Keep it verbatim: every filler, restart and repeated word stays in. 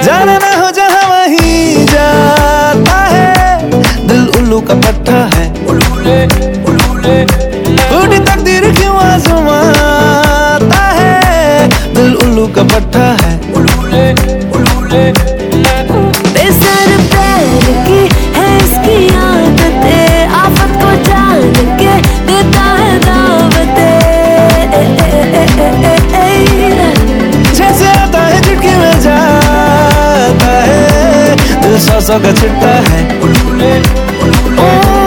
जाना ना हो जहाँ वहीं जाता है, दिल उल्लू का पट्टा है। टूटी तकदीर क्यों आजमाता है, दिल उल्लू का पट्टा है। बेसर पैर की है इसकी आदतें, आफत को जान के देता है दावतें। जैसे आता है चुटकी में जाता है, दिल सौ सौ का चिट्टा है।